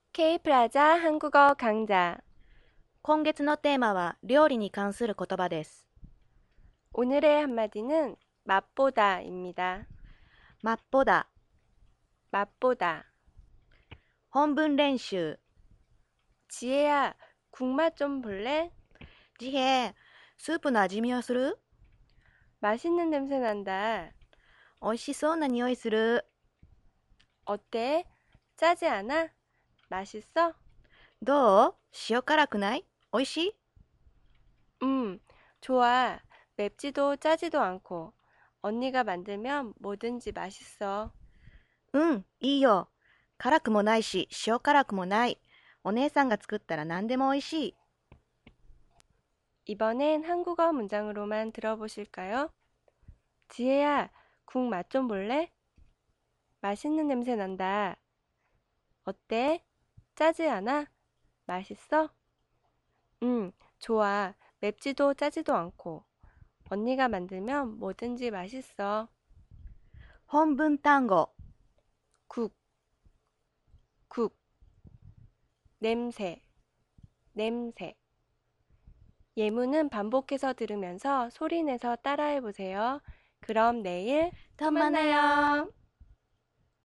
Kプラザ한국어 강좌. 今月のテーマは料理に関する言葉です。 오늘의 한마디는 맛보다입니다. 맛보다, 맛보다. 本文練習。 지혜야, 국맛 좀 볼래? ジヘスープの味見をする？ 맛있는 냄새 난다. 美味しそうな匂いする。 어때? 짜지 않아? 맛있어? どう？塩辛くない？美味しい？ 좋아. 맵지도 짜지도 않고. 언니가 만들면 뭐든지 맛있어. うん、いいよ。辛くもないし、塩辛くもない。お姉さんが作ったら何でも美味しい。 이번엔 한국어 문장으로만 들어보실까요? 지혜야, 국 맛 좀 볼래? 맛있는 냄새 난다. 어때? 짜지 않아? 맛있어? 좋아. 맵지도 짜지도 않고. 언니가 만들면 뭐든지 맛있어. 本文単語。 국, 국. 냄새, 냄새. 예문은 반복해서 들으면서 소리내서 따라해보세요. 그럼 내일 또 만나요.